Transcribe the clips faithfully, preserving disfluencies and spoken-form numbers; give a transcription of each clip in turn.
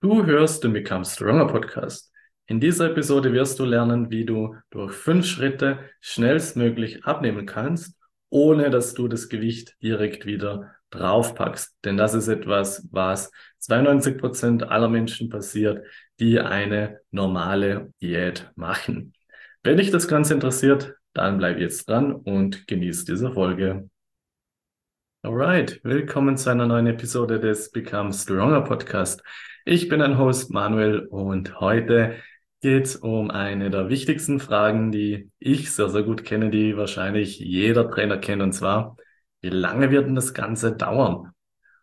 Du hörst den Become Stronger Podcast. In dieser Episode wirst du lernen, wie du durch fünf Schritte schnellstmöglich abnehmen kannst, ohne dass du das Gewicht direkt wieder draufpackst. Denn das ist etwas, was zweiundneunzig Prozent aller Menschen passiert, die eine normale Diät machen. Wenn dich das Ganze interessiert, dann bleib jetzt dran und genieß diese Folge. Alright, willkommen zu einer neuen Episode des Become Stronger Podcast. Ich bin ein Host Manuel und heute geht es um eine der wichtigsten Fragen, die ich sehr, sehr gut kenne, die wahrscheinlich jeder Trainer kennt, und zwar: Wie lange wird denn das Ganze dauern?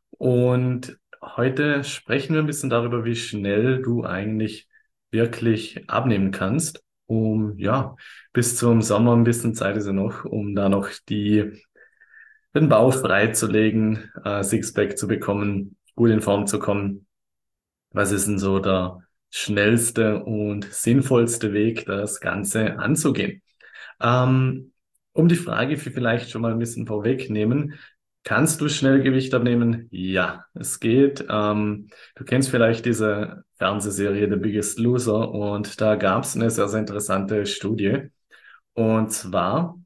Und heute sprechen wir ein bisschen darüber, wie schnell du eigentlich wirklich abnehmen kannst, um, ja, bis zum Sommer ein bisschen Zeit ist ja noch, um da noch die den Bauch freizulegen, äh, Sixpack zu bekommen, gut in Form zu kommen. Was ist denn so der schnellste und sinnvollste Weg, das Ganze anzugehen? Ähm, um die Frage vielleicht schon mal ein bisschen vorwegnehmen: Kannst du schnell Gewicht abnehmen? Ja, es geht. Ähm, du kennst vielleicht diese Fernsehserie The Biggest Loser, und da gab es eine sehr, sehr interessante Studie. Und zwar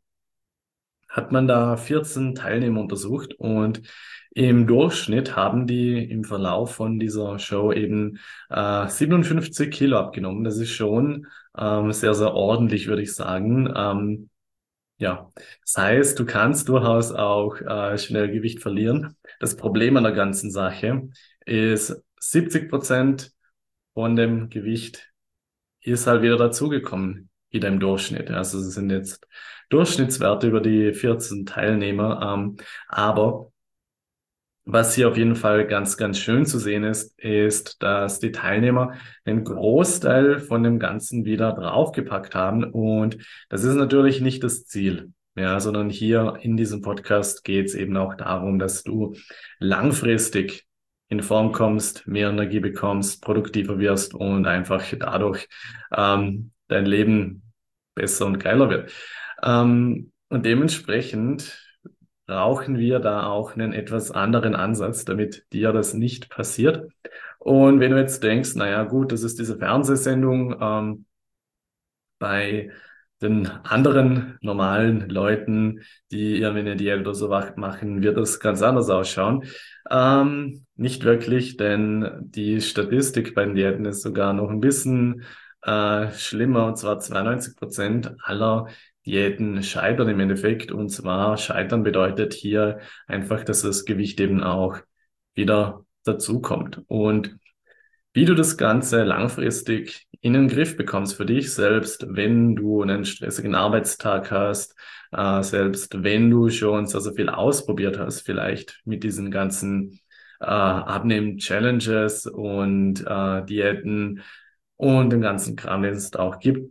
hat man da vierzehn Teilnehmer untersucht, und im Durchschnitt haben die im Verlauf von dieser Show eben äh, siebenundfünfzig Kilo abgenommen. Das ist schon ähm, sehr, sehr ordentlich, würde ich sagen. Ähm, ja, das heißt, du kannst durchaus auch äh, schnell Gewicht verlieren. Das Problem an der ganzen Sache ist, siebzig Prozent von dem Gewicht ist halt wieder dazugekommen, wieder im Durchschnitt. Also es sind jetzt Durchschnittswerte über die vierzehn Teilnehmer. Ähm, aber was hier auf jeden Fall ganz, ganz schön zu sehen ist, ist, dass die Teilnehmer einen Großteil von dem Ganzen wieder draufgepackt haben. Und das ist natürlich nicht das Ziel. Ja, sondern hier in diesem Podcast geht es eben auch darum, dass du langfristig in Form kommst, mehr Energie bekommst, produktiver wirst und einfach dadurch ähm, dein Leben besser und geiler wird. Ähm, und dementsprechend brauchen wir da auch einen etwas anderen Ansatz, damit dir das nicht passiert. Und wenn du jetzt denkst, naja gut, das ist diese Fernsehsendung, ähm, bei den anderen normalen Leuten, die irgendwie eine Diät oder so wach- machen, wird das ganz anders ausschauen. Ähm, nicht wirklich, denn die Statistik bei den Diäten ist sogar noch ein bisschen äh, schlimmer, und zwar zweiundneunzig Prozent aller Diäten scheitern im Endeffekt. Und zwar scheitern bedeutet hier einfach, dass das Gewicht eben auch wieder dazukommt. Und wie du das Ganze langfristig in den Griff bekommst für dich selbst, wenn du einen stressigen Arbeitstag hast, äh, selbst wenn du schon so, so viel ausprobiert hast, vielleicht mit diesen ganzen äh, Abnehmen-Challenges und äh, Diäten und dem ganzen Kram, den es da auch gibt.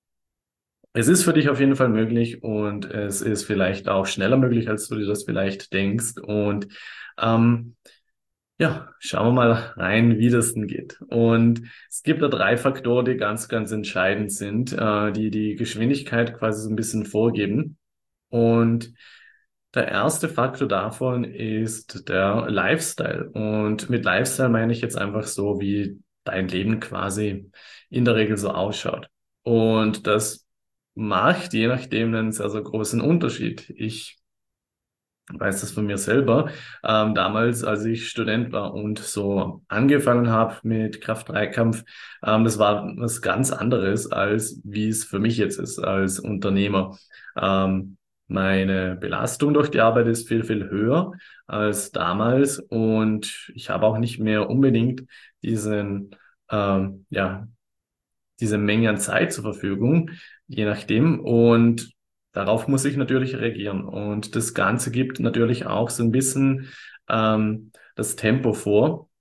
Es ist für dich auf jeden Fall möglich, und es ist vielleicht auch schneller möglich, als du dir das vielleicht denkst. Und ähm, ja, schauen wir mal rein, wie das denn geht. Und es gibt da drei Faktoren, die ganz, ganz entscheidend sind, äh, die die Geschwindigkeit quasi so ein bisschen vorgeben. Und der erste Faktor davon ist der Lifestyle. Und mit Lifestyle meine ich jetzt einfach so, wie dein Leben quasi in der Regel so ausschaut. Und das macht je nachdem einen sehr, sehr großen Unterschied. Ich weiß das von mir selber. Ähm, damals, als ich Student war und so angefangen habe mit Kraft-Dreikampf, ähm, das war was ganz anderes, als wie es für mich jetzt ist als Unternehmer. Ähm, Meine Belastung durch die Arbeit ist viel, viel höher als damals, und ich habe auch nicht mehr unbedingt diesen, ähm, ja, diese Menge an Zeit zur Verfügung, je nachdem. Und darauf muss ich natürlich reagieren. Und das Ganze gibt natürlich auch so ein bisschen ähm, das Tempo vor.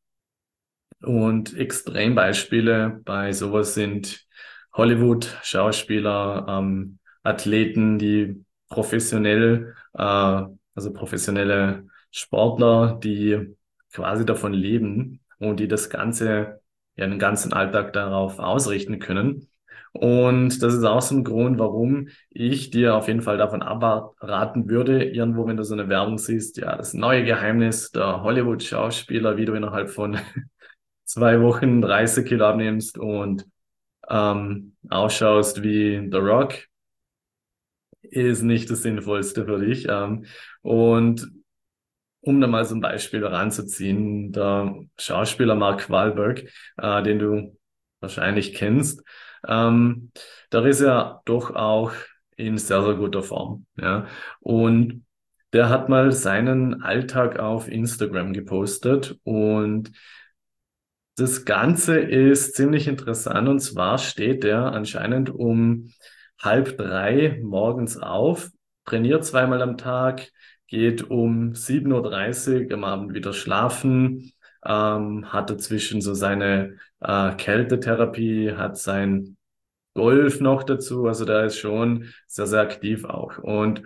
Und Extrembeispiele bei sowas sind Hollywood-Schauspieler, ähm, Athleten, die professionell, äh, also professionelle Sportler, die quasi davon leben und die das Ganze, ja, den ganzen Alltag darauf ausrichten können. Und das ist auch so ein Grund, warum ich dir auf jeden Fall davon abraten würde, irgendwo, wenn du so eine Werbung siehst, ja, das neue Geheimnis der Hollywood-Schauspieler, wie du innerhalb von zwei Wochen dreißig Kilo abnimmst und ähm, ausschaust wie The Rock, ist nicht das Sinnvollste für dich. Ähm, und um da mal so ein Beispiel ranzuziehen, der Schauspieler Mark Wahlberg, äh, den du wahrscheinlich kennst, ähm, der ist ja doch auch in sehr, sehr guter Form. Ja. Und der hat mal seinen Alltag auf Instagram gepostet und das Ganze ist ziemlich interessant und zwar steht er anscheinend um halb drei morgens auf, trainiert zweimal am Tag, geht um sieben Uhr dreißig am Abend wieder schlafen, ähm, hat dazwischen so seine äh, Kältetherapie, hat sein Golf noch dazu, also der ist schon sehr, sehr aktiv auch. Und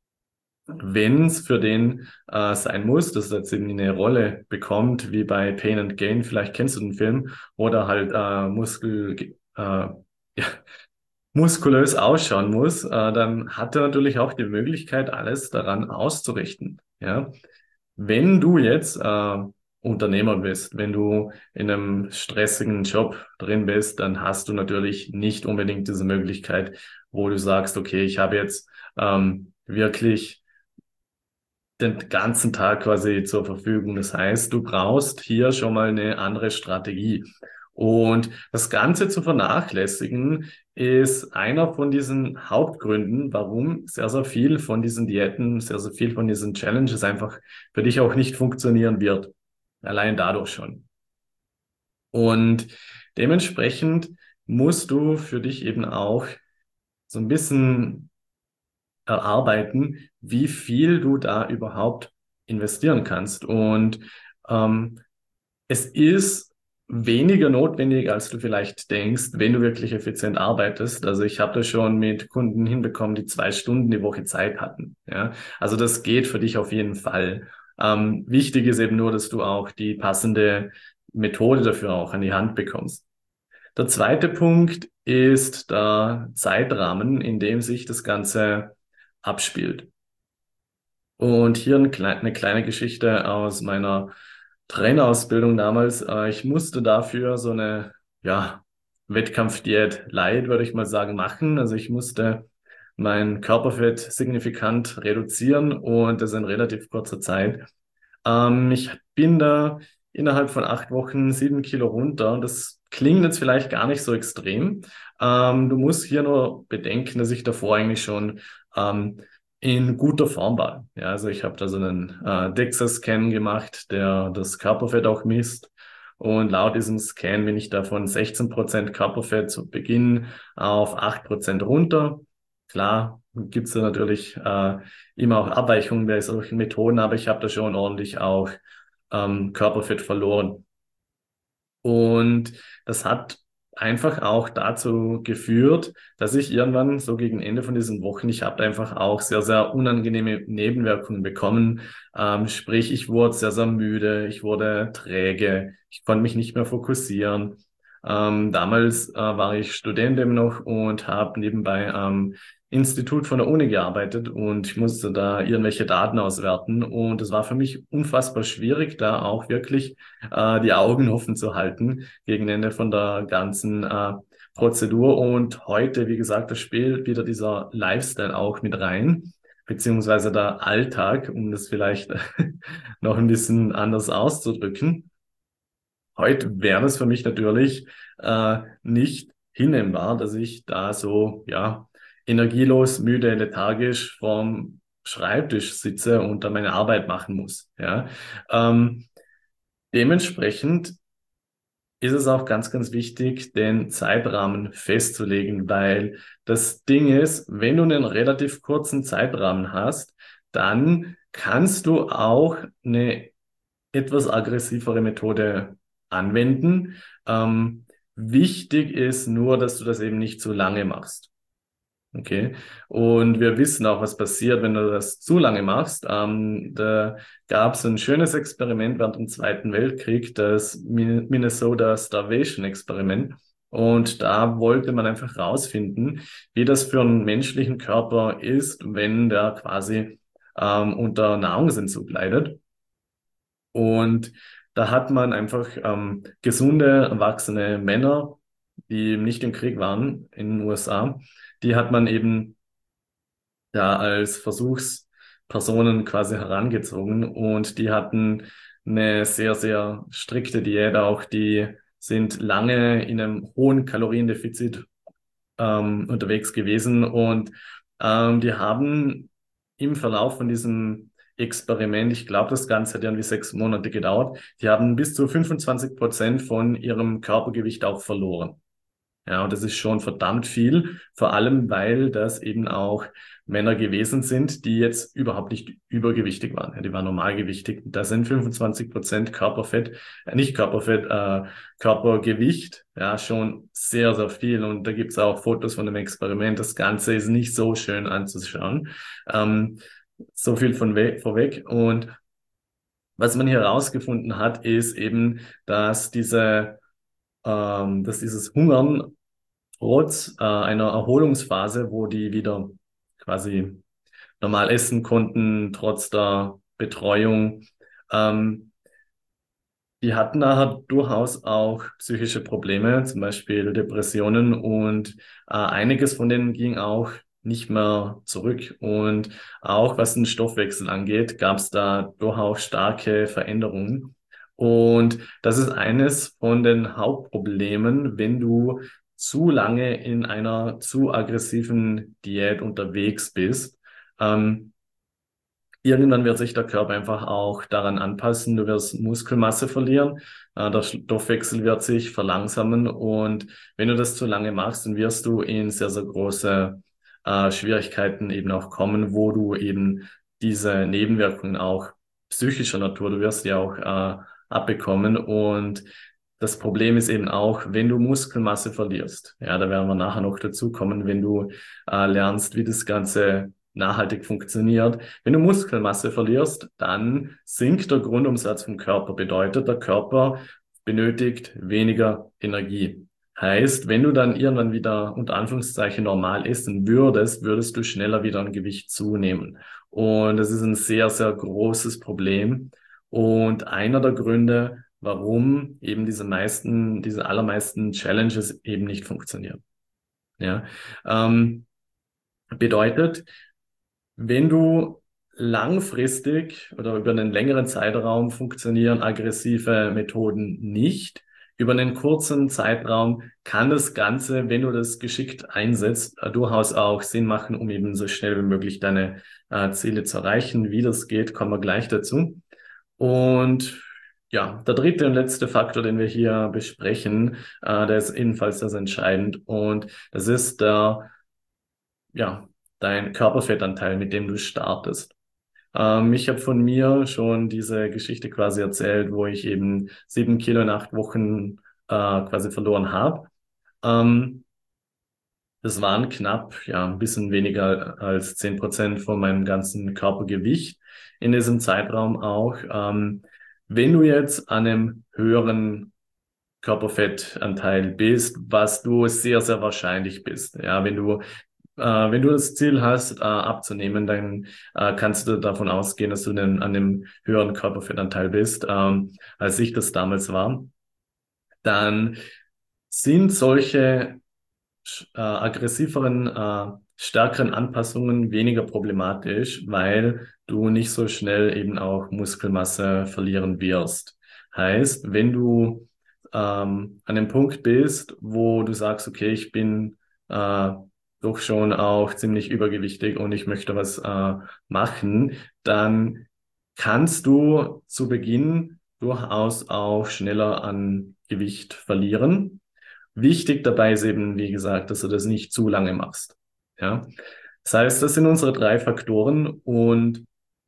wenn es für den äh, sein muss, dass er jetzt irgendwie eine Rolle bekommt, wie bei Pain and Gain, vielleicht kennst du den Film, oder halt äh, Muskel, äh, ja, muskulös ausschauen muss, äh, dann hat er natürlich auch die Möglichkeit, alles daran auszurichten. Ja? Wenn du jetzt äh, Unternehmer bist, wenn du in einem stressigen Job drin bist, dann hast du natürlich nicht unbedingt diese Möglichkeit, wo du sagst, okay, ich habe jetzt ähm, wirklich den ganzen Tag quasi zur Verfügung. Das heißt, du brauchst hier schon mal eine andere Strategie. Und das Ganze zu vernachlässigen ist einer von diesen Hauptgründen, warum sehr, sehr viel von diesen Diäten, sehr, sehr viel von diesen Challenges einfach für dich auch nicht funktionieren wird. Allein dadurch schon. Und dementsprechend musst du für dich eben auch so ein bisschen erarbeiten, wie viel du da überhaupt investieren kannst. Und ähm, es ist weniger notwendig, als du vielleicht denkst, wenn du wirklich effizient arbeitest. Also ich habe das schon mit Kunden hinbekommen, die zwei Stunden die Woche Zeit hatten. Ja, also das geht für dich auf jeden Fall. Ähm, wichtig ist eben nur, dass du auch die passende Methode dafür auch an die Hand bekommst. Der zweite Punkt ist der Zeitrahmen, in dem sich das Ganze abspielt. Und hier ein klei- eine kleine Geschichte aus meiner Trainerausbildung damals. Äh, Ich musste dafür so eine, ja, Wettkampfdiät Light, würde ich mal sagen, machen. Also ich musste mein Körperfett signifikant reduzieren und das in relativ kurzer Zeit. Ähm, ich bin da innerhalb von acht Wochen sieben Kilo runter. Das klingt jetzt vielleicht gar nicht so extrem. Ähm, du musst hier nur bedenken, dass ich davor eigentlich schon ähm, in guter Form war. Ja, also ich habe da so einen äh, DEXA-Scan gemacht, der das Körperfett auch misst. Und laut diesem Scan bin ich da von sechzehn Prozent Körperfett zu Beginn auf acht Prozent runter. Klar, gibt's da natürlich äh, immer auch Abweichungen bei solchen Methoden, aber ich habe da schon ordentlich auch ähm, Körperfett verloren. Und das hat einfach auch dazu geführt, dass ich irgendwann so gegen Ende von diesen Wochen, ich habe einfach auch sehr, sehr unangenehme Nebenwirkungen bekommen. Ähm, sprich, ich wurde sehr, sehr müde, ich wurde träge, ich konnte mich nicht mehr fokussieren. Ähm, damals äh, war ich Student eben noch und habe nebenbei am Institut von der Uni gearbeitet und ich musste da irgendwelche Daten auswerten und es war für mich unfassbar schwierig, da auch wirklich äh, die Augen offen zu halten gegen Ende von der ganzen äh, Prozedur. Und heute, wie gesagt, da spielt wieder dieser Lifestyle auch mit rein, beziehungsweise der Alltag, um das vielleicht noch ein bisschen anders auszudrücken. Heute wäre es für mich natürlich äh, nicht hinnehmbar, dass ich da so, ja, energielos, müde, lethargisch vorm Schreibtisch sitze und da meine Arbeit machen muss. Ja. Ähm, Dementsprechend ist es auch ganz, ganz wichtig, den Zeitrahmen festzulegen, weil das Ding ist, wenn du einen relativ kurzen Zeitrahmen hast, dann kannst du auch eine etwas aggressivere Methode anwenden. Ähm, wichtig ist nur, dass du das eben nicht zu lange machst. Okay. Und wir wissen auch, was passiert, wenn du das zu lange machst. Ähm, da gab es ein schönes Experiment während dem Zweiten Weltkrieg, das Min- Minnesota Starvation Experiment. Und da wollte man einfach rausfinden, wie das für einen menschlichen Körper ist, wenn der quasi ähm, unter Nahrungsentzug leidet. Und Da hat man einfach ähm, gesunde, erwachsene Männer, die nicht im Krieg waren in den U S A, die hat man eben ja als Versuchspersonen quasi herangezogen und die hatten eine sehr, sehr strikte Diät auch. Die sind lange in einem hohen Kaloriendefizit ähm, unterwegs gewesen und ähm, die haben im Verlauf von diesem Experiment, ich glaube, das Ganze hat irgendwie sechs Monate gedauert, die haben bis zu fünfundzwanzig Prozent von ihrem Körpergewicht auch verloren. Ja, und das ist schon verdammt viel, vor allem weil das eben auch Männer gewesen sind, die jetzt überhaupt nicht übergewichtig waren. Ja, die waren normalgewichtig. Da sind fünfundzwanzig Prozent Körperfett, äh, nicht Körperfett, äh, Körpergewicht, ja, schon sehr, sehr viel. Und da gibt's auch Fotos von dem Experiment. Das Ganze ist nicht so schön anzuschauen. Ähm, so viel von we vorweg. Und was man hier herausgefunden hat, ist eben, dass diese, ähm, dass dieses Hungern trotz äh, einer Erholungsphase, wo die wieder quasi normal essen konnten, trotz der Betreuung, ähm, die hatten nachher durchaus auch psychische Probleme, zum Beispiel Depressionen und äh, einiges von denen ging auch nicht mehr zurück. Und auch was den Stoffwechsel angeht, gab es da durchaus starke Veränderungen. Und das ist eines von den Hauptproblemen, wenn du zu lange in einer zu aggressiven Diät unterwegs bist. Ähm, Irgendwann wird sich der Körper einfach auch daran anpassen. Du wirst Muskelmasse verlieren, äh, der Stoffwechsel wird sich verlangsamen und wenn du das zu lange machst, dann wirst du in sehr, sehr große äh, Schwierigkeiten eben auch kommen, wo du eben diese Nebenwirkungen auch psychischer Natur, du wirst die auch äh, abbekommen und das Problem ist eben auch, wenn du Muskelmasse verlierst. Ja, da werden wir nachher noch dazu kommen, wenn du äh, lernst, wie das Ganze nachhaltig funktioniert. Wenn du Muskelmasse verlierst, dann sinkt der Grundumsatz vom Körper. Bedeutet, der Körper benötigt weniger Energie. Heißt, wenn du dann irgendwann wieder unter Anführungszeichen normal essen würdest, würdest du schneller wieder an Gewicht zunehmen. Und das ist ein sehr, sehr großes Problem. Und einer der Gründe, warum eben diese meisten, diese allermeisten Challenges eben nicht funktionieren. Ja, ähm, bedeutet, wenn du langfristig oder über einen längeren Zeitraum funktionieren aggressive Methoden nicht. Über einen kurzen Zeitraum kann das Ganze, wenn du das geschickt einsetzt, äh, durchaus auch Sinn machen, um eben so schnell wie möglich deine äh, Ziele zu erreichen. Wie das geht, kommen wir gleich dazu. Und ja, der dritte und letzte Faktor, den wir hier besprechen, äh, der ist ebenfalls sehr entscheidend und das ist der ja, dein Körperfettanteil, mit dem du startest. Ähm, ich habe von mir schon diese Geschichte quasi erzählt, wo ich eben sieben Kilo in acht Wochen äh, quasi verloren habe. Ähm, Das waren knapp, ja, ein bisschen weniger als zehn Prozent von meinem ganzen Körpergewicht in diesem Zeitraum auch. Ähm, wenn du jetzt an einem höheren Körperfettanteil bist, was du sehr, sehr wahrscheinlich bist. Ja, wenn du äh, wenn du das Ziel hast, äh, abzunehmen, dann äh, kannst du davon ausgehen, dass du den, an einem höheren Körperfettanteil bist, ähm, als ich das damals war. Dann sind solche äh, aggressiveren, äh, stärkeren Anpassungen weniger problematisch, weil du nicht so schnell eben auch Muskelmasse verlieren wirst. Heißt, wenn du ähm, an dem Punkt bist, wo du sagst, okay, ich bin äh, doch schon auch ziemlich übergewichtig und ich möchte was äh, machen, dann kannst du zu Beginn durchaus auch schneller an Gewicht verlieren. Wichtig dabei ist eben, wie gesagt, dass du das nicht zu lange machst. Ja. Das heißt, das sind unsere drei Faktoren und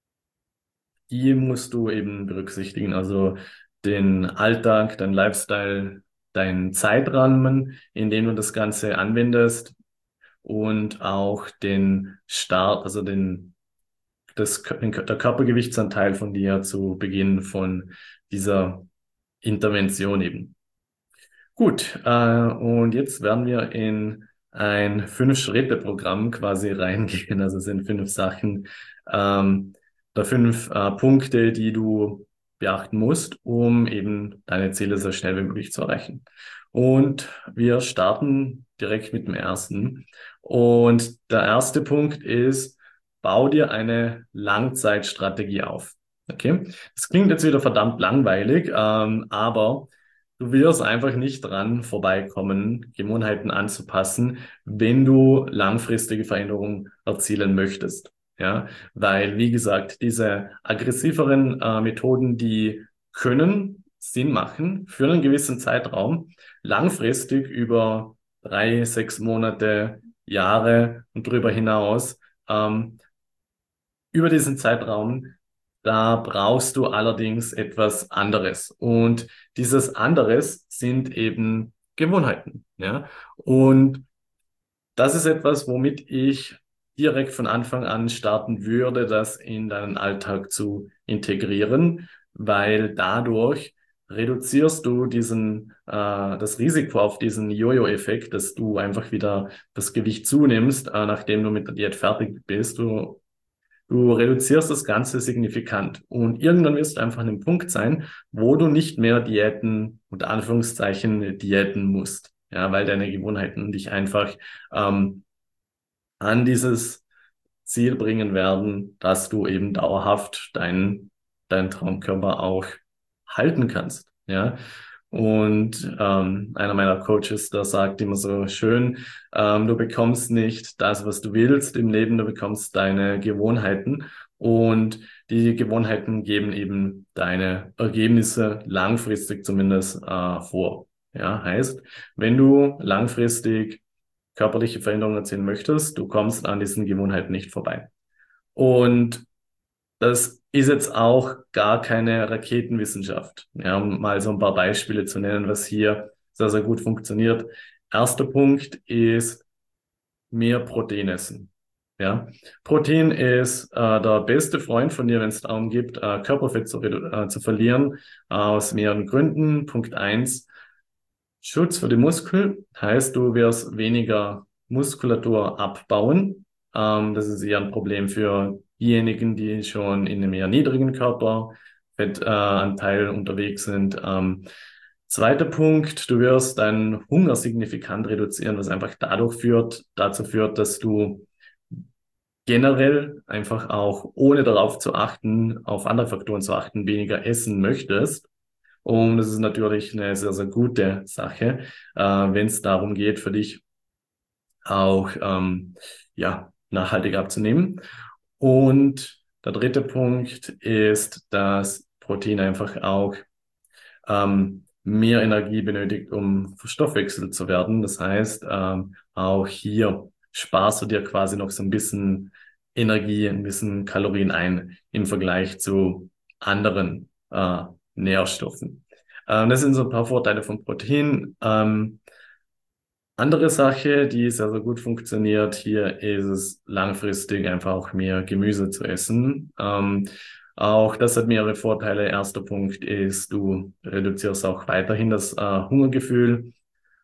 die musst du eben berücksichtigen. Also den Alltag, dein Lifestyle, deinen Zeitrahmen, in dem du das Ganze anwendest und auch den Start, also den, das, den, der Körpergewichtsanteil von dir zu Beginn von dieser Intervention eben. Gut, äh, und jetzt werden wir in ein Fünf-Schritte-Programm quasi reingehen. Also es sind fünf Sachen ähm, oder fünf äh, Punkte, die du beachten musst, um eben deine Ziele so schnell wie möglich zu erreichen. Und wir starten direkt mit dem ersten. Und der erste Punkt ist, bau dir eine Langzeitstrategie auf. Okay? Das klingt jetzt wieder verdammt langweilig, ähm, aber du wirst einfach nicht dran vorbeikommen, Gewohnheiten anzupassen, wenn du langfristige Veränderungen erzielen möchtest. Ja, weil, wie gesagt, diese aggressiveren äh, Methoden, die können Sinn machen für einen gewissen Zeitraum, langfristig über drei, sechs Monate, Jahre und darüber hinaus. Ähm, über diesen Zeitraum, da brauchst du allerdings etwas anderes. Und dieses anderes sind eben Gewohnheiten. Ja, und das ist etwas, womit ich direkt von Anfang an starten würde, das in deinen Alltag zu integrieren, weil dadurch reduzierst du diesen, äh, das Risiko auf diesen Jojo-Effekt, dass du einfach wieder das Gewicht zunimmst, äh, nachdem du mit der Diät fertig bist. Du, du reduzierst das Ganze signifikant und irgendwann wirst du einfach an dem Punkt sein, wo du nicht mehr Diäten, unter Anführungszeichen, diäten musst. Ja, weil deine Gewohnheiten dich einfach ähm, an dieses Ziel bringen werden, dass du eben dauerhaft deinen deinen Traumkörper auch halten kannst. Ja. Und ähm, einer meiner Coaches, der sagt immer so schön, ähm, du bekommst nicht das, was du willst im Leben, du bekommst deine Gewohnheiten. Und die Gewohnheiten geben eben deine Ergebnisse langfristig zumindest äh, vor. Ja, heißt, wenn du langfristig körperliche Veränderungen erzielen möchtest, du kommst an diesen Gewohnheiten nicht vorbei. Und das ist jetzt auch gar keine Raketenwissenschaft. Ja, um mal so ein paar Beispiele zu nennen, was hier sehr, sehr gut funktioniert. Erster Punkt ist mehr Protein essen. Ja, Protein ist äh, der beste Freund von dir, wenn es darum geht, äh, Körperfett zu, äh, zu verlieren, äh, aus mehreren Gründen. Punkt eins, Schutz für die Muskel, heißt, du wirst weniger Muskulatur abbauen. Ähm, das ist eher ein Problem für diejenigen, die schon in einem eher niedrigen Körperfettanteil äh, unterwegs sind. Ähm, zweiter Punkt, du wirst deinen Hunger signifikant reduzieren, was einfach dadurch führt, dazu führt, dass du generell einfach auch, ohne darauf zu achten, auf andere Faktoren zu achten, weniger essen möchtest. Und das ist natürlich eine sehr, sehr gute Sache, äh, wenn es darum geht, für dich auch ähm, ja, nachhaltig abzunehmen. Und der dritte Punkt ist, dass Protein einfach auch ähm, mehr Energie benötigt, um verstoffwechselt zu werden. Das heißt, ähm, auch hier sparst du dir quasi noch so ein bisschen Energie, ein bisschen Kalorien ein im Vergleich zu anderen äh, Nährstoffen. Ähm, das sind so ein paar Vorteile von Protein. Ähm, andere Sache, die sehr, sehr gut funktioniert hier, ist es langfristig einfach auch mehr Gemüse zu essen. Ähm, auch das hat mehrere Vorteile. Erster Punkt ist, du reduzierst auch weiterhin das äh, Hungergefühl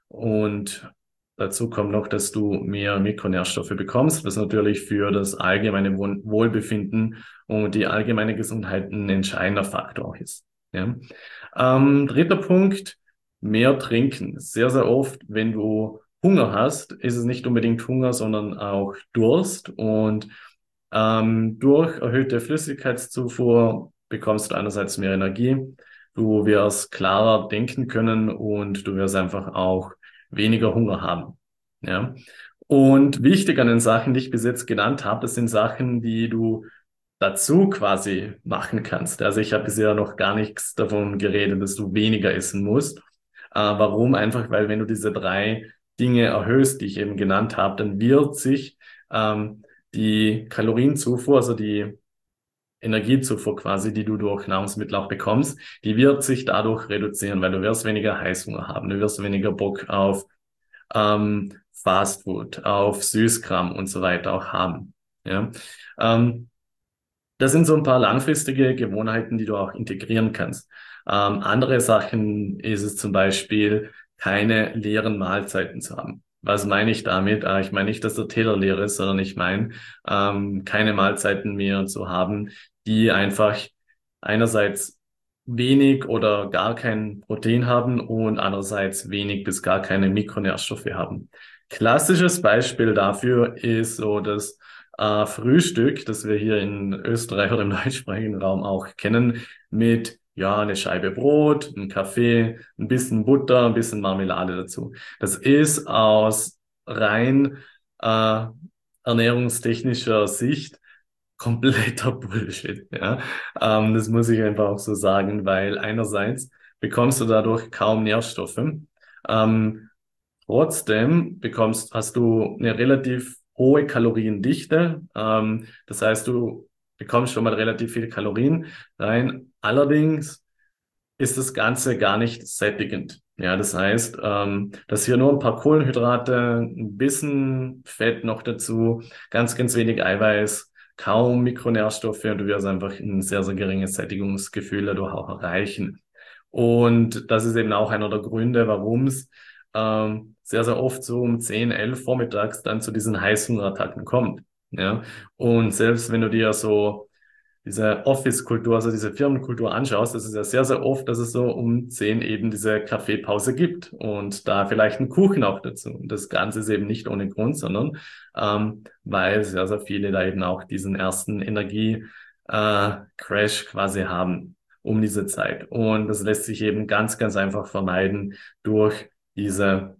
und dazu kommt noch, dass du mehr Mikronährstoffe bekommst, was natürlich für das allgemeine Wohl Wohlbefinden und die allgemeine Gesundheit ein entscheidender Faktor ist. Ja. Ähm, dritter Punkt, mehr trinken. Sehr, sehr oft, wenn du Hunger hast, ist es nicht unbedingt Hunger, sondern auch Durst. Und ähm, durch erhöhte Flüssigkeitszufuhr bekommst du einerseits mehr Energie, du wirst klarer denken können und du wirst einfach auch weniger Hunger haben. Ja. Und wichtig an den Sachen, die ich bis jetzt genannt habe, das sind Sachen, die du dazu quasi machen kannst. Also ich habe bisher noch gar nichts davon geredet, dass du weniger essen musst. Äh, warum? Einfach, weil wenn du diese drei Dinge erhöhst, die ich eben genannt habe, dann wird sich ähm, die Kalorienzufuhr, also die Energiezufuhr quasi, die du durch Nahrungsmittel auch bekommst, die wird sich dadurch reduzieren, weil du wirst weniger Heißhunger haben, du wirst weniger Bock auf ähm, Fastfood, auf Süßkram und so weiter auch haben. Ja. Ähm, das sind so ein paar langfristige Gewohnheiten, die du auch integrieren kannst. Ähm, andere Sachen ist es zum Beispiel, keine leeren Mahlzeiten zu haben. Was meine ich damit? Äh, ich meine nicht, dass der Teller leer ist, sondern ich meine, ähm, keine Mahlzeiten mehr zu haben, die einfach einerseits wenig oder gar kein Protein haben und andererseits wenig bis gar keine Mikronährstoffe haben. Klassisches Beispiel dafür ist so das äh, Frühstück, das wir hier in Österreich oder im deutschsprachigen Raum auch kennen, mit ja, eine Scheibe Brot, ein Kaffee, ein bisschen Butter, ein bisschen Marmelade dazu. Das ist aus rein äh, ernährungstechnischer Sicht kompletter Bullshit, ja. Ähm, das muss ich einfach auch so sagen, weil einerseits bekommst du dadurch kaum Nährstoffe. Ähm, Trotzdem bekommst, hast du eine relativ hohe Kaloriendichte. Ähm, das heißt, du bekommst schon mal relativ viele Kalorien rein. Allerdings ist das Ganze gar nicht sättigend. Ja, das heißt, ähm, dass hier nur ein paar Kohlenhydrate, ein bisschen Fett noch dazu, ganz, ganz wenig Eiweiß, kaum Mikronährstoffe und du wirst einfach ein sehr, sehr geringes Sättigungsgefühl dadurch auch erreichen. Und das ist eben auch einer der Gründe, warum es ähm, sehr, sehr oft so um zehn, elf vormittags dann zu diesen Heißhungerattacken kommt. Ja, und selbst wenn du dir so diese Office-Kultur, also diese Firmenkultur anschaust, das ist ja sehr, sehr oft, dass es so um zehn eben diese Kaffeepause gibt und da vielleicht einen Kuchen auch dazu. Und das Ganze ist eben nicht ohne Grund, sondern ähm, weil sehr, sehr viele da eben auch diesen ersten Energie-Crash quasi haben um diese Zeit. Und das lässt sich eben ganz, ganz einfach vermeiden durch diese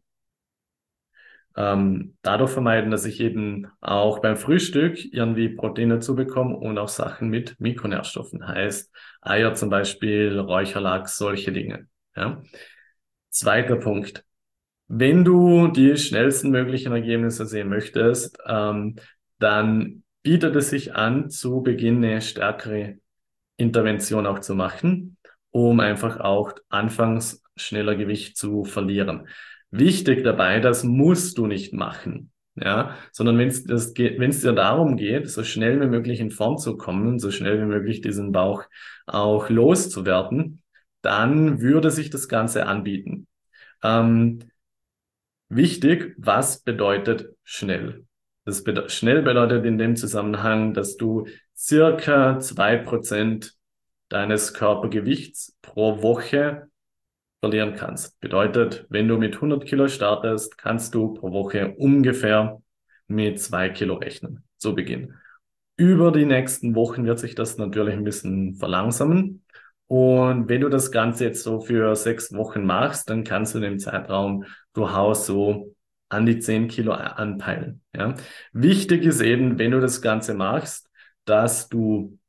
ähm, dadurch vermeiden, dass ich eben auch beim Frühstück irgendwie Proteine zu bekomme und auch Sachen mit Mikronährstoffen, heißt Eier zum Beispiel, Räucherlachs, solche Dinge. Ja. Zweiter Punkt. Wenn du die schnellsten möglichen Ergebnisse sehen möchtest, ähm, dann bietet es sich an, zu Beginn eine stärkere Intervention auch zu machen, um einfach auch anfangs schneller Gewicht zu verlieren. Wichtig dabei, das musst du nicht machen, ja, sondern wenn es das geht, wenn es dir darum geht, so schnell wie möglich in Form zu kommen, so schnell wie möglich diesen Bauch auch loszuwerden, dann würde sich das Ganze anbieten. Ähm, Wichtig, was bedeutet schnell? Das bede schnell bedeutet in dem Zusammenhang, dass du circa zwei Prozent deines Körpergewichts pro Woche verlieren kannst. Bedeutet, wenn du mit hundert Kilo startest, kannst du pro Woche ungefähr mit zwei Kilo rechnen. Zu Beginn. Über die nächsten Wochen wird sich das natürlich ein bisschen verlangsamen. Und wenn du das Ganze jetzt so für sechs Wochen machst, dann kannst du in dem Zeitraum durchaus so an die zehn Kilo anpeilen. Ja. Wichtig ist eben, wenn du das Ganze machst, dass du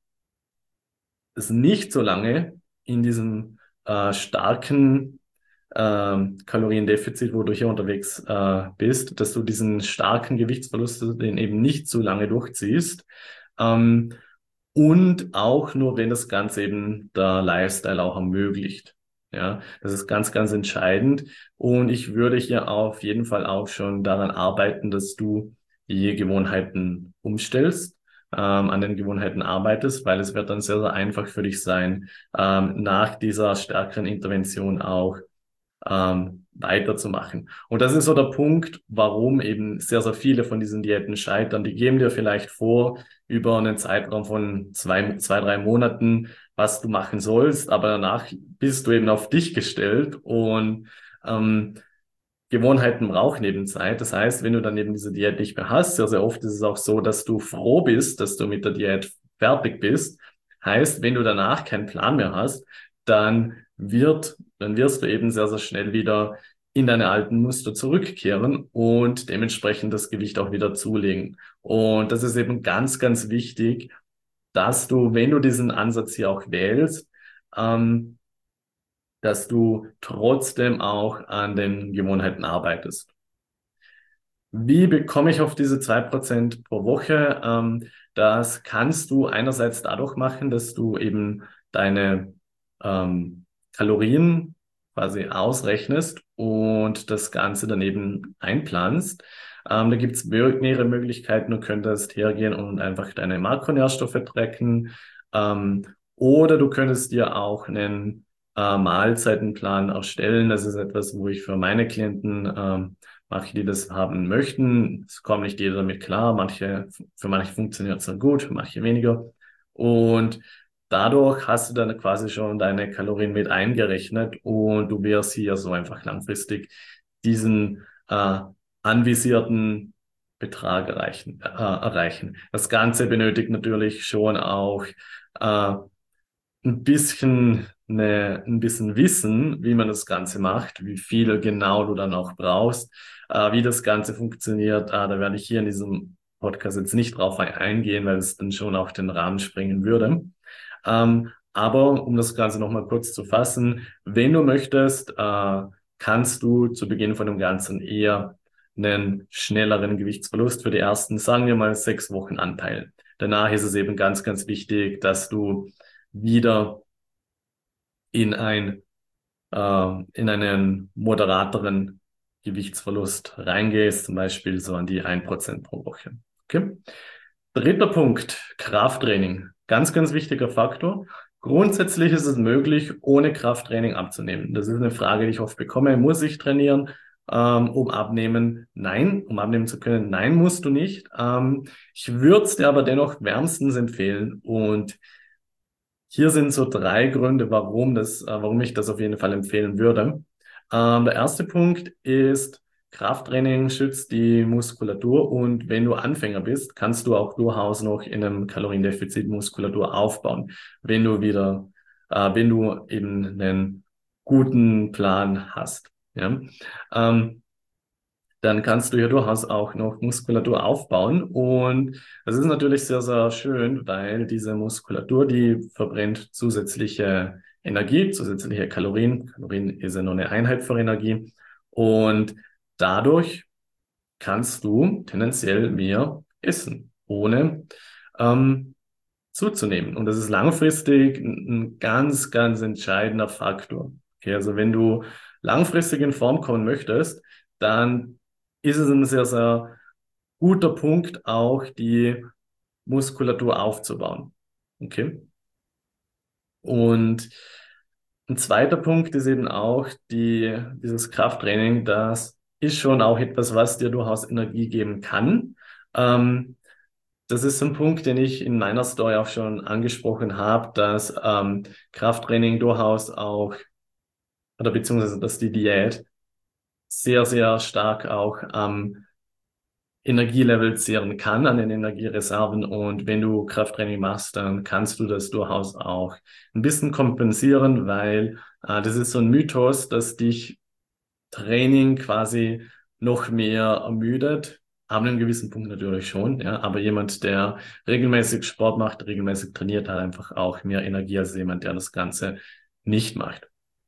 es nicht so lange in diesem äh, starken ähm, Kaloriendefizit, wo du hier unterwegs äh, bist, dass du diesen starken Gewichtsverlust, den eben nicht so lange durchziehst. Ähm, und auch nur, wenn das Ganze eben der Lifestyle auch ermöglicht. Ja, das ist ganz, ganz entscheidend. Und ich würde hier auf jeden Fall auch schon daran arbeiten, dass du die Gewohnheiten umstellst, ähm, an den Gewohnheiten arbeitest, weil es wird dann sehr, sehr einfach für dich sein, ähm, nach dieser stärkeren Intervention auch ähm, weiterzumachen. Und das ist so der Punkt, warum eben sehr, sehr viele von diesen Diäten scheitern. Die geben dir vielleicht vor, über einen Zeitraum von zwei, zwei, drei Monaten, was du machen sollst, aber danach bist du eben auf dich gestellt und ähm, Gewohnheiten brauchen eben Zeit. Das heißt, wenn du dann eben diese Diät nicht mehr hast, sehr, sehr oft ist es auch so, dass du froh bist, dass du mit der Diät fertig bist. Heißt, wenn du danach keinen Plan mehr hast, dann wird, dann wirst du eben sehr, sehr schnell wieder in deine alten Muster zurückkehren und dementsprechend das Gewicht auch wieder zulegen. Und das ist eben ganz, ganz wichtig, dass du, wenn du diesen Ansatz hier auch wählst, ähm, dass du trotzdem auch an den Gewohnheiten arbeitest. Wie bekomme ich auf diese zwei Prozent pro Woche? Ähm, das kannst du einerseits dadurch machen, dass du eben deine ähm, Kalorien quasi ausrechnest und das Ganze daneben einplanst. Ähm, da gibt es mehrere Möglichkeiten. Du könntest hergehen und einfach deine Makronährstoffe tracken. Ähm, oder du könntest dir auch einen äh, Mahlzeitenplan erstellen. Das ist etwas, wo ich für meine Klienten ähm, mache, die das haben möchten. Es kommt nicht jeder damit klar. Manche, für manche funktioniert es sehr gut, für manche weniger. Und dadurch hast du dann quasi schon deine Kalorien mit eingerechnet und du wirst hier so einfach langfristig diesen äh, anvisierten Betrag erreichen, äh, erreichen. Das Ganze benötigt natürlich schon auch äh, ein bisschen eine, ein bisschen Wissen, wie man das Ganze macht, wie viel genau du dann auch brauchst, äh, wie das Ganze funktioniert. Äh, da werde ich hier in diesem Podcast jetzt nicht drauf eingehen, weil es dann schon auch den Rahmen sprengen würde. Ähm, aber um das Ganze nochmal kurz zu fassen, wenn du möchtest, äh, kannst du zu Beginn von dem Ganzen eher einen schnelleren Gewichtsverlust für die ersten, sagen wir mal, sechs Wochen anpeilen. Danach ist es eben ganz, ganz wichtig, dass du wieder in ein, äh, in einen moderateren Gewichtsverlust reingehst, zum Beispiel so an die ein Prozent pro Woche. Okay? Dritter Punkt, Krafttraining. Ganz, ganz wichtiger Faktor. Grundsätzlich ist es möglich, ohne Krafttraining abzunehmen. Das ist eine Frage, die ich oft bekomme. Muss ich trainieren, ähm, um abnehmen? Nein, um abnehmen zu können. Nein, musst du nicht. Ähm, ich würde es dir aber dennoch wärmstens empfehlen. Und hier sind so drei Gründe, warum das, äh, warum ich das auf jeden Fall empfehlen würde. Ähm, der erste Punkt ist, Krafttraining schützt die Muskulatur und wenn du Anfänger bist, kannst du auch durchaus noch in einem Kaloriendefizit Muskulatur aufbauen, wenn du wieder, äh, wenn du eben einen guten Plan hast. Ja? Ähm, dann kannst du ja durchaus auch noch Muskulatur aufbauen. Und das ist natürlich sehr, sehr schön, weil diese Muskulatur, die verbrennt zusätzliche Energie, zusätzliche Kalorien. Kalorien ist ja nur eine Einheit für Energie. Und dadurch kannst du tendenziell mehr essen, ohne ähm, zuzunehmen. Und das ist langfristig ein, ein ganz, ganz entscheidender Faktor. Okay, also wenn du langfristig in Form kommen möchtest, dann ist es ein sehr, sehr guter Punkt, auch die Muskulatur aufzubauen. Okay. Und ein zweiter Punkt ist eben auch die, dieses Krafttraining. Das ist schon auch etwas, was dir durchaus Energie geben kann. Ähm, Das ist ein Punkt, den ich in meiner Story auch schon angesprochen habe, dass ähm, Krafttraining durchaus auch, oder beziehungsweise dass die Diät sehr, sehr stark auch am Energielevel zehren kann, an den Energiereserven. Und wenn du Krafttraining machst, dann kannst du das durchaus auch ein bisschen kompensieren, weil äh, das ist so ein Mythos, dass dich Training quasi noch mehr ermüdet. Ab einem gewissen Punkt natürlich schon, ja. Aber jemand, der regelmäßig Sport macht, regelmäßig trainiert, hat einfach auch mehr Energie als jemand, der das Ganze nicht macht.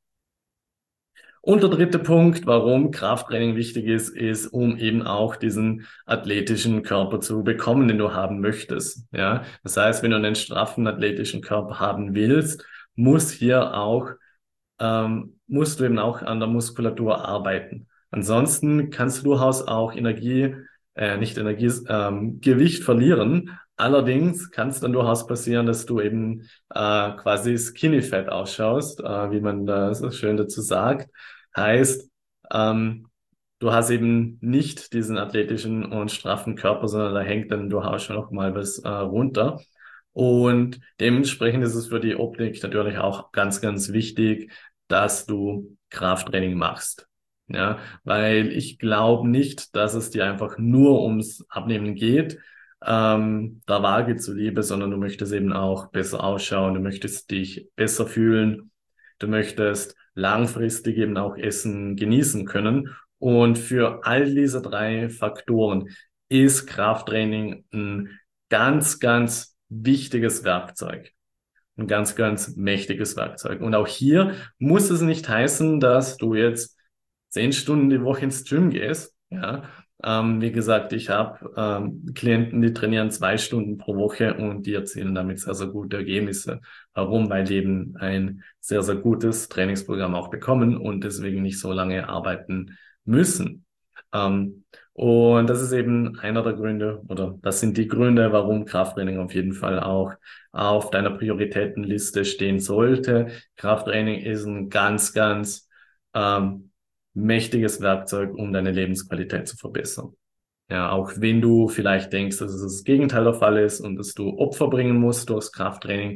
Und der dritte Punkt, warum Krafttraining wichtig ist, ist, um eben auch diesen athletischen Körper zu bekommen, den du haben möchtest. Ja, das heißt, wenn du einen straffen athletischen Körper haben willst, muss hier auch ähm, musst du eben auch an der Muskulatur arbeiten. Ansonsten kannst du durchaus auch Energie, äh, nicht Energie, ähm, Gewicht verlieren. Allerdings kann es dann durchaus passieren, dass du eben äh, quasi skinny fat ausschaust, äh, wie man da so schön dazu sagt. Heißt, ähm, du hast eben nicht diesen athletischen und straffen Körper, sondern da hängt dann durchaus schon noch mal was äh, runter. Und dementsprechend ist es für die Optik natürlich auch ganz, ganz wichtig, dass du Krafttraining machst. Ja, weil ich glaube nicht, dass es dir einfach nur ums Abnehmen geht, ähm, der Waage zuliebe, sondern du möchtest eben auch besser ausschauen, du möchtest dich besser fühlen, du möchtest langfristig eben auch Essen genießen können. Und für all diese drei Faktoren ist Krafttraining ein ganz, ganz wichtiges Werkzeug. Ein ganz, ganz mächtiges Werkzeug. Und auch hier muss es nicht heißen, dass du jetzt zehn Stunden die Woche ins Gym gehst. Ja, ähm, wie gesagt, ich habe ähm, Klienten, die trainieren zwei Stunden pro Woche und die erzielen damit sehr, sehr gute Ergebnisse. Warum? Weil die eben ein sehr, sehr gutes Trainingsprogramm auch bekommen und deswegen nicht so lange arbeiten müssen. Ähm, und das ist eben einer der Gründe, oder das sind die Gründe, warum Krafttraining auf jeden Fall auch auf deiner Prioritätenliste stehen sollte. Krafttraining ist ein ganz, ganz ähm, mächtiges Werkzeug, um deine Lebensqualität zu verbessern. Ja, auch wenn du vielleicht denkst, dass es das Gegenteil der Fall ist und dass du Opfer bringen musst durchs Krafttraining.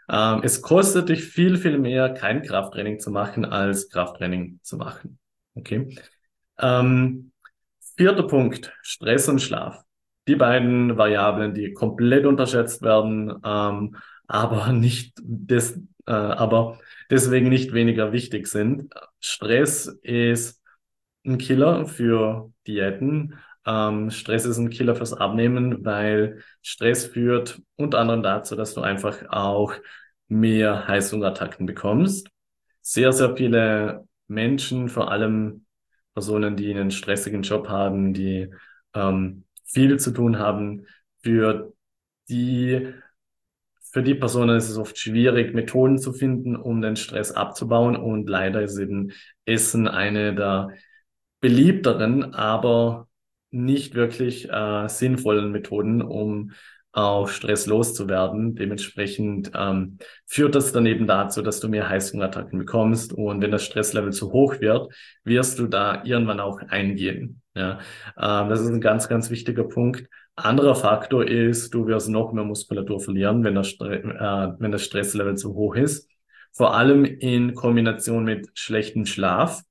Ähm, es kostet dich viel, viel mehr, kein Krafttraining zu machen, als Krafttraining zu machen. Okay. Ähm, Vierter Punkt, Stress und Schlaf. Die beiden Variablen, die komplett unterschätzt werden, ähm, aber nicht des, äh, aber deswegen nicht weniger wichtig sind. Stress ist ein Killer für Diäten. Ähm, Stress ist ein Killer fürs Abnehmen, weil Stress führt unter anderem dazu, dass du einfach auch mehr Heißhungerattacken bekommst. Sehr, sehr viele Menschen, vor allem Personen, die einen stressigen Job haben, die ähm, viel zu tun haben, für die, für die Personen ist es oft schwierig, Methoden zu finden, um den Stress abzubauen. Und leider ist eben Essen eine der beliebteren, aber nicht wirklich äh, sinnvollen Methoden, um auch Stress loszuwerden. Dementsprechend ähm, führt das dann eben dazu, dass du mehr Heißhungerattacken bekommst. Und wenn das Stresslevel zu hoch wird, wirst du da irgendwann auch eingehen. Ja, ähm, das ist ein ganz, ganz wichtiger Punkt. Anderer Faktor ist, du wirst noch mehr Muskulatur verlieren, wenn das, Stre äh, wenn das Stresslevel zu hoch ist. Vor allem in Kombination mit schlechtem Schlaf.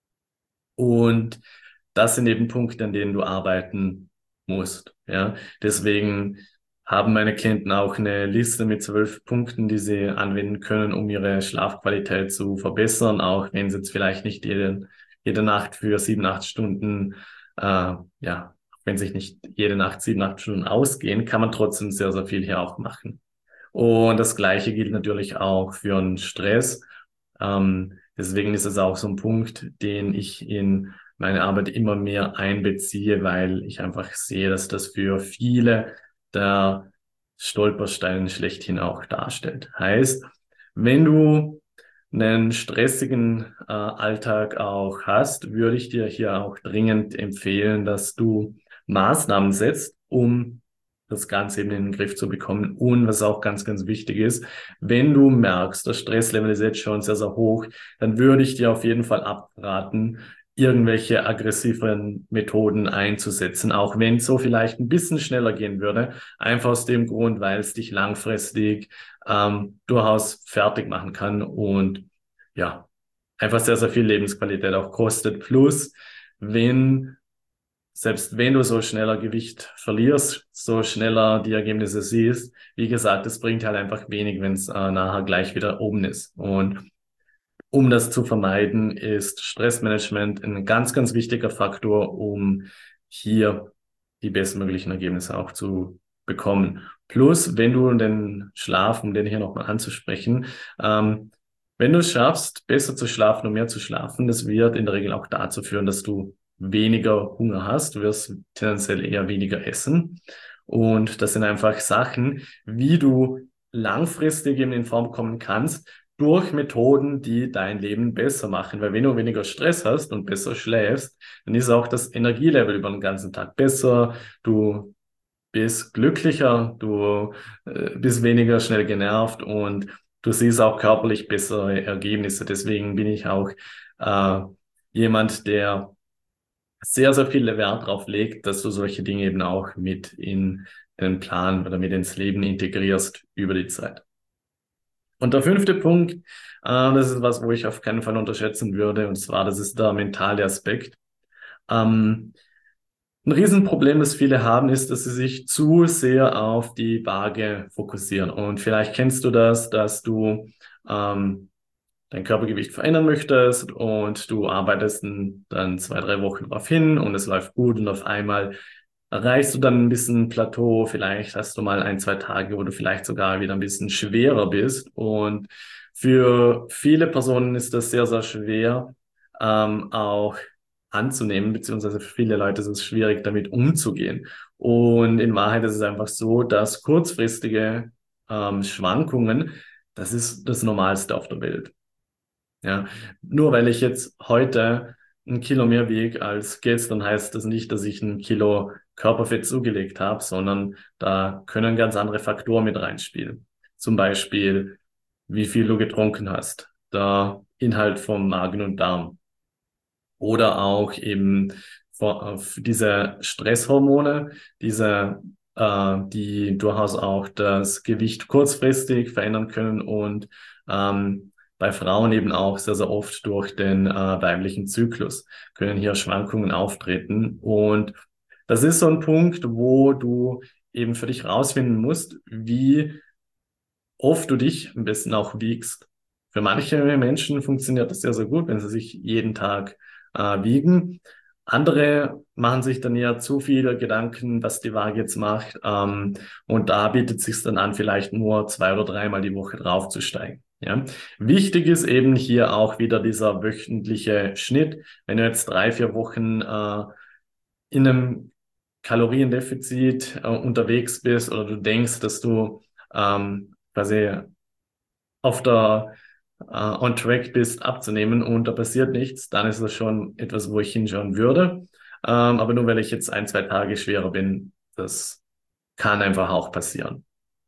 Und das sind eben Punkte, an denen du arbeiten musst. Ja, deswegen haben meine Klienten auch eine Liste mit zwölf Punkten, die sie anwenden können, um ihre Schlafqualität zu verbessern, auch wenn sie jetzt vielleicht nicht jede, jede Nacht für sieben, acht Stunden, äh, ja, wenn sich nicht jede Nacht sieben, acht Stunden ausgehen, kann man trotzdem sehr, sehr viel hier auch machen. Und das Gleiche gilt natürlich auch für einen Stress. Ähm, deswegen ist es auch so ein Punkt, den ich in meine Arbeit immer mehr einbeziehe, weil ich einfach sehe, dass das für viele der Stolperstein schlechthin auch darstellt. Heißt, wenn du einen stressigen äh, Alltag auch hast, würde ich dir hier auch dringend empfehlen, dass du Maßnahmen setzt, um das Ganze eben in den Griff zu bekommen. Und was auch ganz, ganz wichtig ist, wenn du merkst, das Stresslevel ist jetzt schon sehr, sehr hoch, dann würde ich dir auf jeden Fall abraten, irgendwelche aggressiven Methoden einzusetzen, auch wenn es so vielleicht ein bisschen schneller gehen würde. Einfach aus dem Grund, weil es dich langfristig ähm, durchaus fertig machen kann und ja, einfach sehr, sehr viel Lebensqualität auch kostet. Plus, wenn selbst wenn du so schneller Gewicht verlierst, so schneller die Ergebnisse siehst, wie gesagt, es bringt halt einfach wenig, wenn es äh, nachher gleich wieder oben ist. Und um das zu vermeiden, ist Stressmanagement ein ganz, ganz wichtiger Faktor, um hier die bestmöglichen Ergebnisse auch zu bekommen. Plus, wenn du den Schlaf, um den hier nochmal anzusprechen, ähm, wenn du es schaffst, besser zu schlafen und mehr zu schlafen, das wird in der Regel auch dazu führen, dass du weniger Hunger hast. Du wirst tendenziell eher weniger essen. Und das sind einfach Sachen, wie du langfristig eben in Form kommen kannst, durch Methoden, die dein Leben besser machen. Weil wenn du weniger Stress hast und besser schläfst, dann ist auch das Energielevel über den ganzen Tag besser. Du bist glücklicher, du äh, bist weniger schnell genervt und du siehst auch körperlich bessere Ergebnisse. Deswegen bin ich auch äh, jemand, der sehr, sehr viel Wert darauf legt, dass du solche Dinge eben auch mit in den Plan oder mit ins Leben integrierst über die Zeit. Und der fünfte Punkt, äh, das ist was, wo ich auf keinen Fall unterschätzen würde, und zwar, das ist der mentale Aspekt. Ähm, ein Riesenproblem, das viele haben, ist, dass sie sich zu sehr auf die Waage fokussieren. Und vielleicht kennst du das, dass du ähm, dein Körpergewicht verändern möchtest und du arbeitest dann zwei, drei Wochen drauf hin und es läuft gut und auf einmal erreichst du dann ein bisschen Plateau. Vielleicht hast du mal ein, zwei Tage, wo du vielleicht sogar wieder ein bisschen schwerer bist. Und für viele Personen ist das sehr, sehr schwer, ähm, auch anzunehmen, beziehungsweise für viele Leute ist es schwierig, damit umzugehen. Und in Wahrheit ist es einfach so, dass kurzfristige ähm, Schwankungen, das ist das Normalste auf der Welt. Ja, nur weil ich jetzt heute ein Kilo mehr wiege als gestern, heißt das nicht, dass ich ein Kilo Körperfett zugelegt habe, sondern da können ganz andere Faktoren mit reinspielen. Zum Beispiel, wie viel du getrunken hast, der Inhalt vom Magen und Darm oder auch eben vor- auf diese Stresshormone, diese äh, die durchaus auch das Gewicht kurzfristig verändern können und ähm, bei Frauen eben auch sehr, sehr oft durch den äh, weiblichen Zyklus können hier Schwankungen auftreten. Und das ist so ein Punkt, wo du eben für dich rausfinden musst, wie oft du dich am besten auch wiegst. Für manche Menschen funktioniert das sehr, sehr gut, wenn sie sich jeden Tag äh, wiegen. Andere machen sich dann ja zu viele Gedanken, was die Waage jetzt macht. Ähm, und da bietet es sich dann an, vielleicht nur zwei oder dreimal die Woche draufzusteigen. Ja. Wichtig ist eben hier auch wieder dieser wöchentliche Schnitt. Wenn du jetzt drei, vier Wochen äh, in einem Kaloriendefizit äh, unterwegs bist oder du denkst, dass du ähm, quasi auf der äh, on track bist abzunehmen und da passiert nichts, dann ist das schon etwas, wo ich hinschauen würde. Ähm, aber nur weil ich jetzt ein, zwei Tage schwerer bin, das kann einfach auch passieren.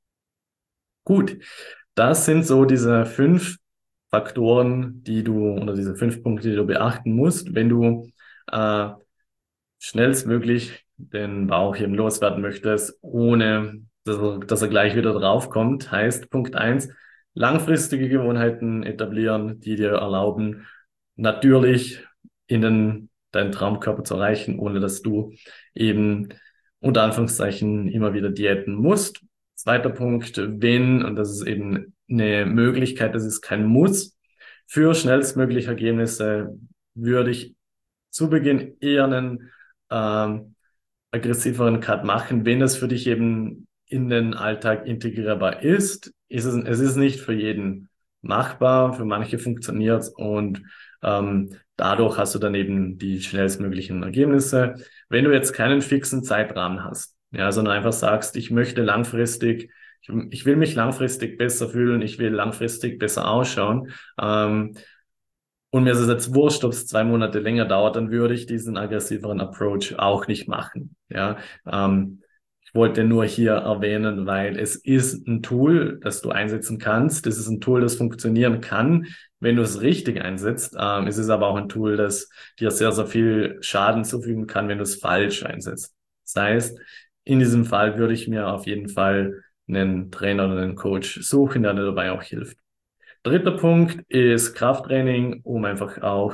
Gut, das sind so diese fünf Faktoren, die du oder diese fünf Punkte, die du beachten musst, wenn du äh, schnellstmöglich den Bauch eben loswerden möchtest, ohne dass er, dass er gleich wieder draufkommt. Heißt Punkt eins: langfristige Gewohnheiten etablieren, die dir erlauben, natürlich in den, deinen Traumkörper zu erreichen, ohne dass du eben unter Anführungszeichen immer wieder diäten musst. Zweiter Punkt: wenn, und das ist eben eine Möglichkeit, das ist kein Muss, für schnellstmögliche Ergebnisse würde ich zu Beginn eher einen ähm, aggressiveren Cut machen, wenn es für dich eben in den Alltag integrierbar ist. Ist es, es ist nicht für jeden machbar, für manche funktioniert es und ähm, dadurch hast du dann eben die schnellstmöglichen Ergebnisse. Wenn du jetzt keinen fixen Zeitrahmen hast, ja, sondern einfach sagst, ich möchte langfristig, ich, ich will mich langfristig besser fühlen, ich will langfristig besser ausschauen, ähm, und mir ist es jetzt wurscht, ob es zwei Monate länger dauert, dann würde ich diesen aggressiveren Approach auch nicht machen. Ja, ähm, ich wollte nur hier erwähnen, weil es ist ein Tool, das du einsetzen kannst. Das ist ein Tool, das funktionieren kann, wenn du es richtig einsetzt. Ähm, es ist aber auch ein Tool, das dir sehr, sehr viel Schaden zufügen kann, wenn du es falsch einsetzt. Das heißt, in diesem Fall würde ich mir auf jeden Fall einen Trainer oder einen Coach suchen, der dir dabei auch hilft. Dritter Punkt ist Krafttraining, um einfach auch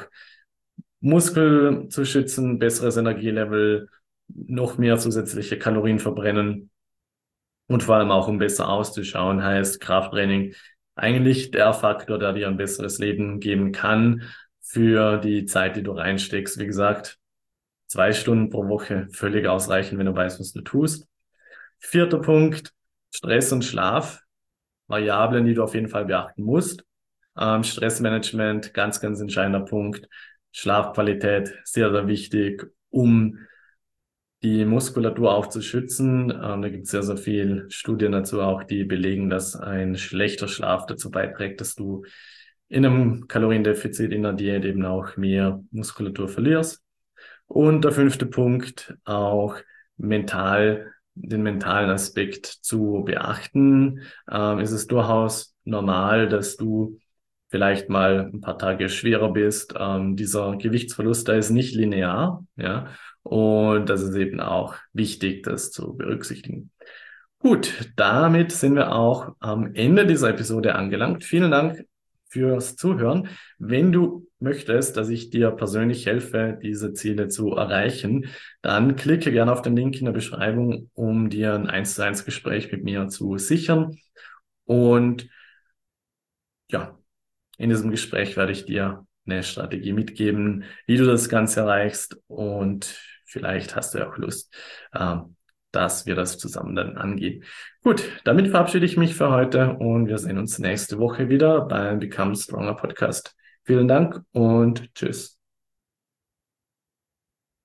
Muskel zu schützen, besseres Energielevel, noch mehr zusätzliche Kalorien verbrennen und vor allem auch um besser auszuschauen, heißt Krafttraining eigentlich der Faktor, der dir ein besseres Leben geben kann für die Zeit, die du reinsteckst. Wie gesagt, zwei Stunden pro Woche völlig ausreichend, wenn du weißt, was du tust. Vierter Punkt, Stress und Schlaf. Variablen, die du auf jeden Fall beachten musst. Ähm, Stressmanagement, ganz, ganz entscheidender Punkt. Schlafqualität, sehr, sehr wichtig, um die Muskulatur auch zu schützen. Ähm, da gibt es sehr, sehr viel Studien dazu auch, die belegen, dass ein schlechter Schlaf dazu beiträgt, dass du in einem Kaloriendefizit in der Diät eben auch mehr Muskulatur verlierst. Und der fünfte Punkt, auch mental, den mentalen Aspekt zu beachten. Ähm, ist es durchaus normal, dass du vielleicht mal ein paar Tage schwerer bist. Ähm, dieser Gewichtsverlust, der ist nicht linear, ja. Und das ist eben auch wichtig, das zu berücksichtigen. Gut, damit sind wir auch am Ende dieser Episode angelangt. Vielen Dank fürs Zuhören. Wenn du möchtest, dass ich dir persönlich helfe, diese Ziele zu erreichen, dann klicke gerne auf den Link in der Beschreibung, um dir ein eins zu eins Gespräch mit mir zu sichern. Und ja, in diesem Gespräch werde ich dir eine Strategie mitgeben, wie du das Ganze erreichst und vielleicht hast du ja auch Lust, ähm, dass wir das zusammen dann angehen. Gut, damit verabschiede ich mich für heute und wir sehen uns nächste Woche wieder beim Become Stronger Podcast. Vielen Dank und tschüss.